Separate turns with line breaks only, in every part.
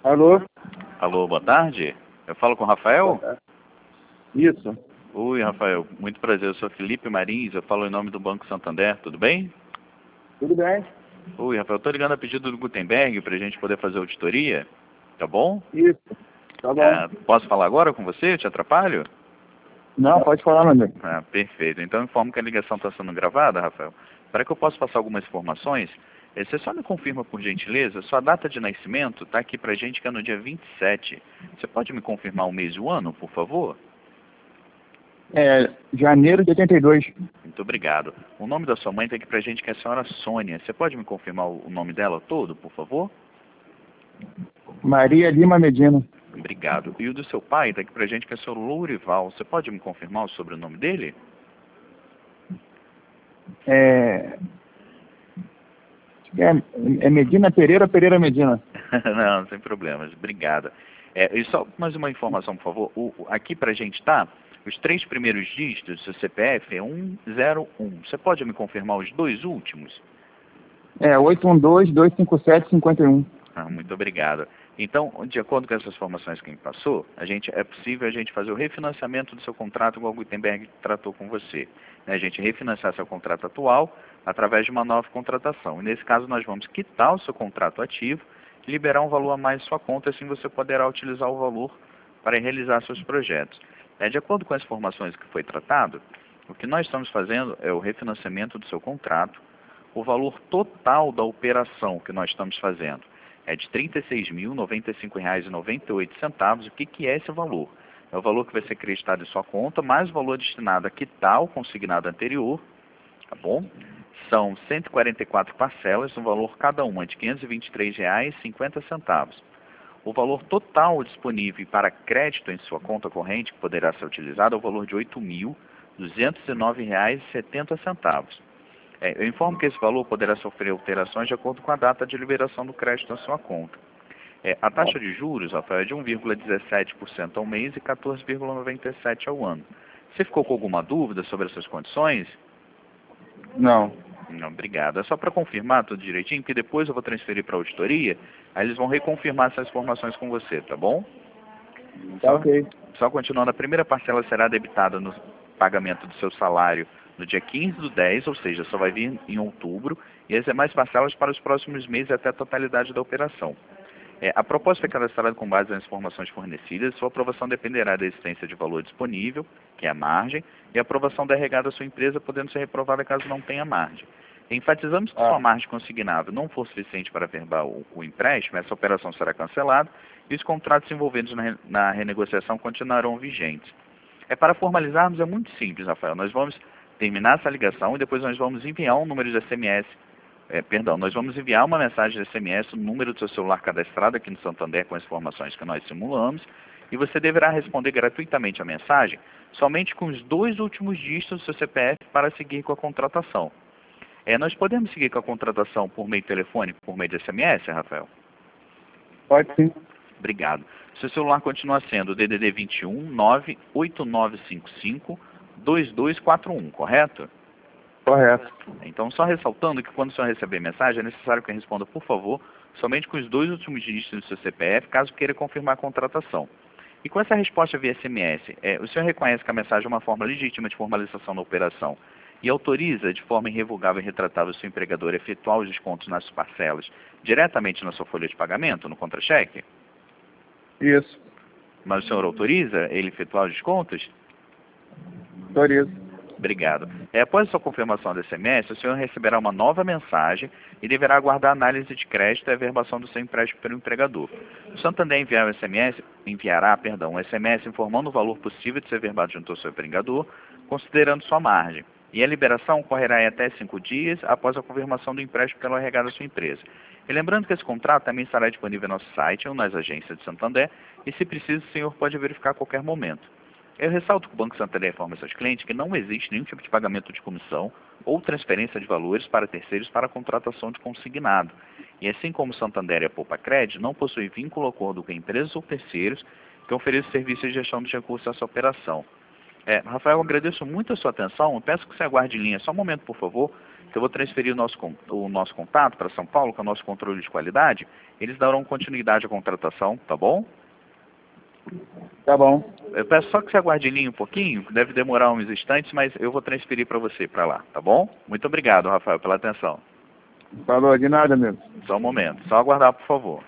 Alô?
Alô, boa tarde. Eu falo com o Rafael?
Isso.
Oi, Rafael. Muito prazer. Eu sou Felipe Marins. Eu falo em nome do Banco Santander. Tudo bem?
Tudo bem?
Oi, Rafael. Estou ligando a pedido do Gutenberg para a gente poder fazer auditoria. Tá bom?
Isso. Tá bom.
Posso falar agora com você? Eu te atrapalho?
Não, pode falar, meu amigo.
Perfeito. Então, informo que a ligação está sendo gravada, Rafael. Para que eu possa passar algumas informações, você só me confirma, por gentileza, sua data de nascimento está aqui para a gente, que é no dia 27. Você pode me confirmar o mês e o ano, por favor?
Janeiro de 82.
Muito obrigado. O nome da sua mãe está aqui pra gente, que é a senhora Sônia. Você pode me confirmar o nome dela todo, por favor?
Maria Lima Medina.
Obrigado. E o do seu pai está aqui pra gente, que é o seu Lourival. Você pode me confirmar o sobrenome dele?
É Medina Pereira, Pereira Medina.
Não, sem problemas. Obrigado. E só mais uma informação, por favor. Aqui pra gente tá, os 3 primeiros dígitos do seu CPF é 101. Você pode me confirmar os 2 últimos?
812-257-51.
Muito obrigado. Então, de acordo com essas informações que me passou, é possível a gente fazer o refinanciamento do seu contrato, igual o Gutenberg tratou com você. A gente refinanciar seu contrato atual através de uma nova contratação. E nesse caso, nós vamos quitar o seu contrato ativo e liberar um valor a mais em sua conta, assim você poderá utilizar o valor para realizar seus projetos. De acordo com as informações que foi tratado, o que nós estamos fazendo é o refinanciamento do seu contrato. O valor total da operação que nós estamos fazendo é de R$ 36.095,98. O que é esse valor? É o valor que vai ser acreditado em sua conta, mais o valor destinado a quitar o consignado anterior, tá bom? São 144 parcelas, no valor cada uma de R$ 523,50. O valor total disponível para crédito em sua conta corrente, que poderá ser utilizado, é o valor de R$ 8.209,70. Eu informo que esse valor poderá sofrer alterações de acordo com a data de liberação do crédito na sua conta. A taxa de juros, Rafael, é de 1,17% ao mês e 14,97% ao ano. Você ficou com alguma dúvida sobre essas condições?
Não.
Não, obrigado. É só para confirmar tudo direitinho, que depois eu vou transferir para a auditoria, aí eles vão reconfirmar essas informações com você, tá bom?
Tá ok.
Só continuando, a primeira parcela será debitada no pagamento do seu salário no dia 15/10, ou seja, só vai vir em outubro, e as demais parcelas para os próximos meses até a totalidade da operação. A proposta foi cadastrada com base nas informações fornecidas. Sua aprovação dependerá da existência de valor disponível, que é a margem, e a aprovação da RH da sua empresa, podendo ser reprovada caso não tenha margem. Enfatizamos que sua margem consignável não for suficiente para averbar o empréstimo, essa operação será cancelada e os contratos envolvidos na renegociação continuarão vigentes. Para formalizarmos, é muito simples, Rafael. Nós vamos terminar essa ligação e depois nós vamos enviar um número de SMS. Nós vamos enviar uma mensagem de SMS no número do seu celular cadastrado aqui no Santander com as informações que nós simulamos, e você deverá responder gratuitamente a mensagem somente com os 2 últimos dígitos do seu CPF para seguir com a contratação. Nós podemos seguir com a contratação por meio telefônico, por meio de SMS, Rafael?
Pode sim.
Obrigado. Seu celular continua sendo o DDD 21 98955 2241, correto?
Correto.
Então, só ressaltando que quando o senhor receber mensagem, é necessário que responda, por favor, somente com os 2 últimos dígitos do seu CPF, caso queira confirmar a contratação. E com essa resposta via SMS, o senhor reconhece que a mensagem é uma forma legítima de formalização da operação e autoriza de forma irrevogável e retratável o seu empregador a efetuar os descontos nas parcelas diretamente na sua folha de pagamento, no contra-cheque?
Isso.
Mas o senhor autoriza ele efetuar os descontos?
Autorizo.
Obrigado. Após a sua confirmação do SMS, o senhor receberá uma nova mensagem e deverá aguardar a análise de crédito e a averbação do seu empréstimo pelo empregador. O Santander enviará um SMS informando o valor possível de ser averbado junto ao seu empregador, considerando sua margem. E a liberação ocorrerá em até 5 dias após a confirmação do empréstimo pelo RH da sua empresa. E lembrando que esse contrato também estará disponível no nosso site ou nas agências de Santander, e se preciso, o senhor pode verificar a qualquer momento. Eu ressalto que o Banco Santander informa seus clientes que não existe nenhum tipo de pagamento de comissão ou transferência de valores para terceiros para a contratação de consignado. E assim como o Santander e a Poupa Cred, não possui vínculo ou acordo com empresas ou terceiros que ofereçam serviços de gestão de recursos a essa operação. Rafael, eu agradeço muito a sua atenção. Eu peço que você aguarde em linha só um momento, por favor, que eu vou transferir o nosso contato para São Paulo, que é o nosso controle de qualidade. Eles darão continuidade à contratação, tá bom?
Tá bom.
Eu peço só que você aguarde em linha um pouquinho, deve demorar uns instantes, mas eu vou transferir para você, para lá, tá bom? Muito obrigado, Rafael, pela atenção.
Falou, de nada mesmo.
Só um momento, só aguardar, por favor.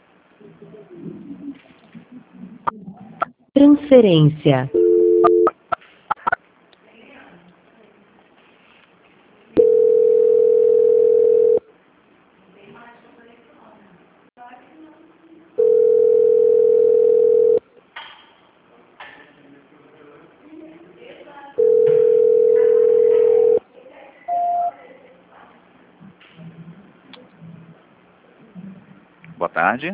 Transferência.
Boa tarde.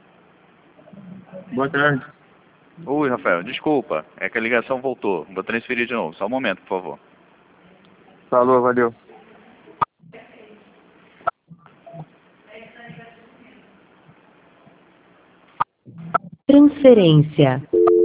Boa tarde.
Oi, Rafael, desculpa, é que a ligação voltou. Vou transferir de novo, só um momento, por favor.
Falou, valeu.
Transferência.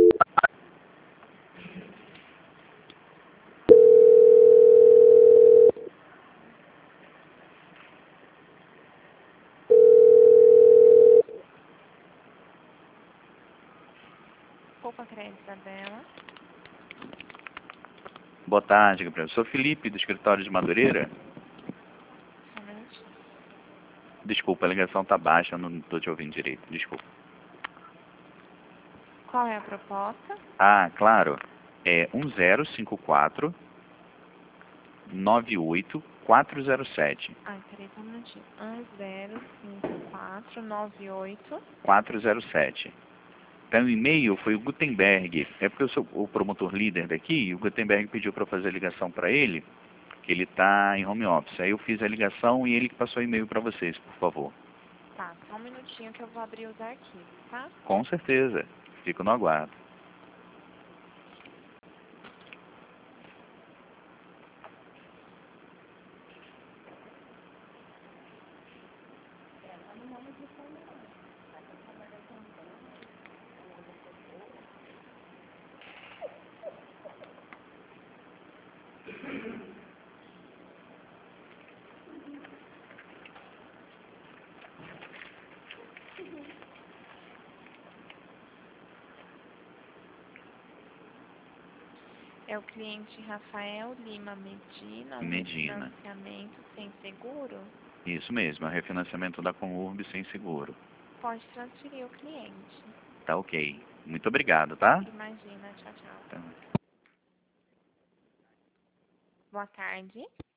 Poupa crédito dela.
Boa tarde, Gabriel. Sou Felipe, do escritório de Madureira.
Somente.
Desculpa, a ligação tá baixa, eu não estou te ouvindo direito, desculpa.
Qual é a proposta?
Ah, claro, é 1054 98407
Peraí, só um minutinho. 105498.
407. Então, o e-mail foi o Gutenberg. É porque eu sou o promotor líder daqui e o Gutenberg pediu para eu fazer a ligação para ele, que ele está em home office. Aí eu fiz a ligação e ele que passou o e-mail para vocês, por favor.
Tá, só um minutinho que eu vou abrir os arquivos, tá?
Com certeza. Fico no aguardo.
É o cliente Rafael Lima Medina.
Medina.
Financiamento sem seguro.
Isso mesmo, é refinanciamento da Conurb sem seguro.
Pode transferir o cliente.
Tá ok. Muito obrigado, tá?
Imagina, tchau, tchau.
Tá.
Boa tarde.